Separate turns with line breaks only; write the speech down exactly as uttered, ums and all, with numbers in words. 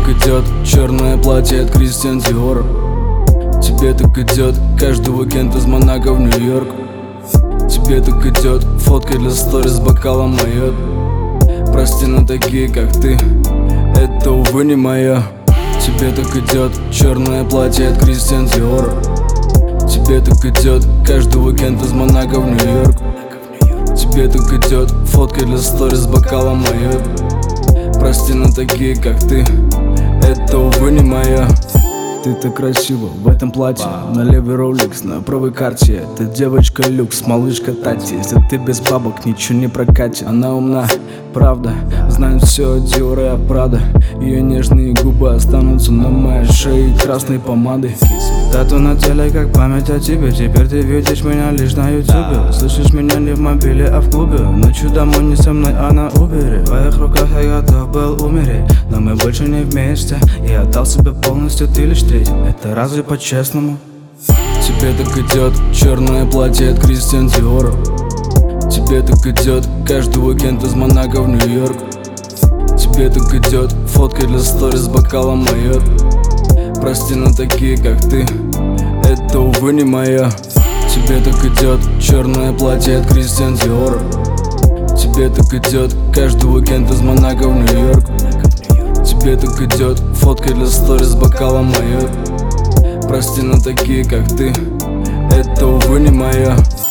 так идет черное платье от Кристиан Диор. Тебе так идет каждый уикенд из Монако в Нью-Йорк. Тебе так идет фотка для сторис с бокалом майот. Прости, но такие как ты, это, увы, не моя. Тебе так идет черное платье от Кристиан Диор. Тебе так идет каждый уикенд из Монако в Нью-Йорк. Тебе так идет фотка для сторис с бокалом майот. Прости, но такие как ты, это, увы, не моя. Ты так красива в этом платье, на левый Rolex, на правой карте. Ты девочка люкс, малышка Тати. Если ты без бабок, ничего не прокатит. Она умна, правда, знает все о Dior и о Prada. Ее нежные губы останутся на моей шее красной помадой. Тату на теле, как память о тебе. Теперь ты видишь меня лишь на ютубе. Слышишь меня не в мобиле, а в клубе. Ночью домой не со мной, а на убере. В твоих руках я готов был умереть, но мы больше не вместе. Я отдал себе полностью, ты лишь треть. Это разве по-честному? Тебе так идет черное платье от Кристиан Диор. Тебе так идет каждый уикенд из Монако в Нью-Йорк. Тебе так идет фотка для сторис с бокалом майот. Прости, но такие как ты, это, увы, не моя. Тебе так идет черное платье от Кристиан Диор. Тебе так идет каждый уикенд из Монако в Нью-Йорк. Тебе так идет фотка для сторис с бокалом майот. Прости, но такие как ты, это, увы, не моя.